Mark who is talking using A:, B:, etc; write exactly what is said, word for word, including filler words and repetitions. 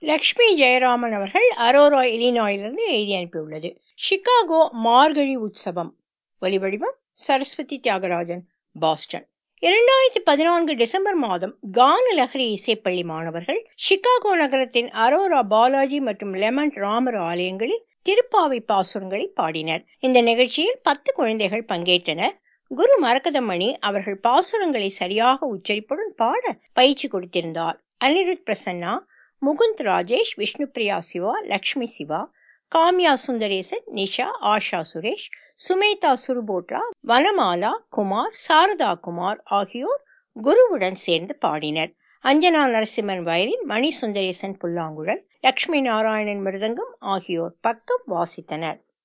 A: லக்ஷ்மி ஜெயராமன் அவர்கள் அரோரா இலினாயிலிருந்து எழுதி அனுப்பியுள்ளது. சிகாகோ மார்கழி உற்சவம். ஒலிவடிவம் சரஸ்வதி தியாகராஜன், பாஸ்டன். இரண்டாயிரத்தி பதினான்கு டிசம்பர் மாதம் கான லஹரி இசைப்பள்ளி மாணவர்கள் சிகாகோ நகரத்தின் அரோரா பாலாஜி மற்றும் லெமண்ட் ராமர் ஆலயங்களில் திருப்பாவை பாசுரங்களை பாடினர். இந்த நிகழ்ச்சியில் பத்து குழந்தைகள் பங்கேற்றனர். குரு மரகதமணி அவர்கள் பாசுரங்களை சரியாக உச்சரிப்புடன் பாட பயிற்சி கொடுத்திருந்தார். அனிருத் பிரசன்னா, முகுந்த் ராஜேஷ், விஷ்ணுபிரியா சிவா, லக்ஷ்மி சிவா, காம்யா சுந்தரேசன், நிஷா, ஆஷா சுரேஷ், சுமேதா சுருபோட்ரா, வனமாலா குமார், சாரதா குமார் ஆகியோர் குருவுடன் சேர்ந்து பாடினர். அஞ்சனா நரசிம்மன் வயலின், மணி சுந்தரேசன் புல்லாங்குழல், லக்ஷ்மி நாராயணன் மிருதங்கம் ஆகியோர் பக்கம் வாசித்தனர்.